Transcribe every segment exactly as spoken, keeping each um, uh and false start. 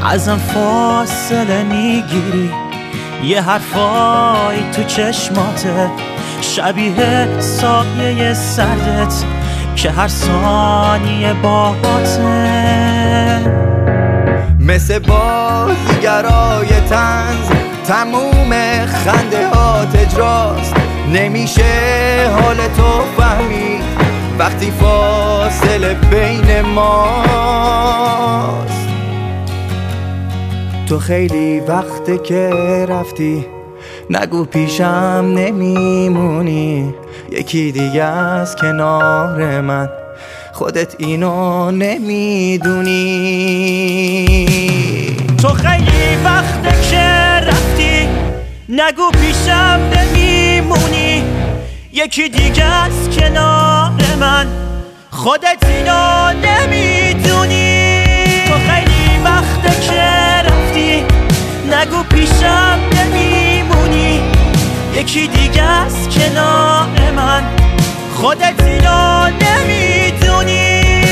ازم فاصله میگیری، یه حرفای تو چشماته شبیه سایه سردت که هر ثانیه باهاته. مثل بازیگرای طنز تموم خنده هات اجراست، نمیشه حال تو فهمید وقتی فاصله بین ماست. تو خیلی وقته که رفتی، نگو پیشم نمیمونی، یکی دیگه از کنار من، خودت اینو نمیدونی. تو خیلی وقته که رفتی، نگو پیشم نمیمونی، یکی دیگه از کنار من، خودت اینو نمیدونی. تو خیلی وقته که رفتی، نگو پیشم نمیمونی، یکی دیگه از کنار من، خودت اینو نمیدونی.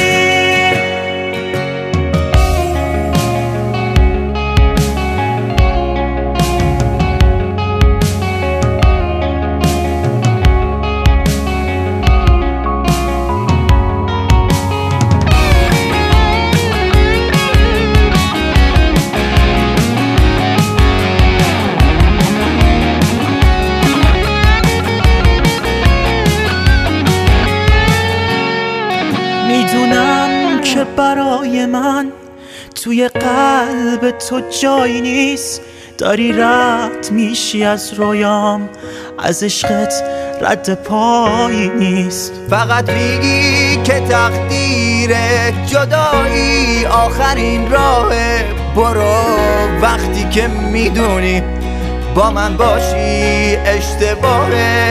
میدونم که برای من توی قلب تو جایی نیست، داری رد میشی از رویام، از عشقت رد پایی نیست. فقط میگی که تقدیر جدایی آخرین راهه، برو وقتی که میدونی با من باشی اشتباهه.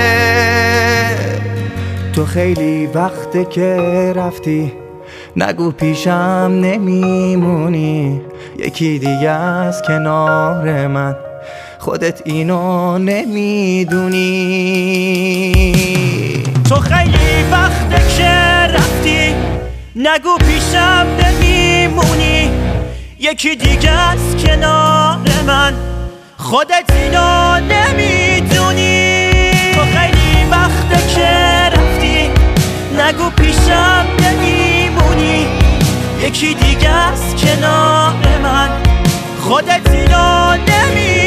تو خیلی وقته که رفتی، نگو پیشم نمیمونی، یکی دیگه از کنار من، خودت اینو نمیدونی. تو خیلی وقته که رفتی، نگو پیشم نمیمونی، یکی دیگه از کنار من، خودت اینو نمیدونی. تو خیلی وقته که رفتی، نگو پیشم نمیمونی، یکی دیگه از کنار من، خودت اینو نمیدونی.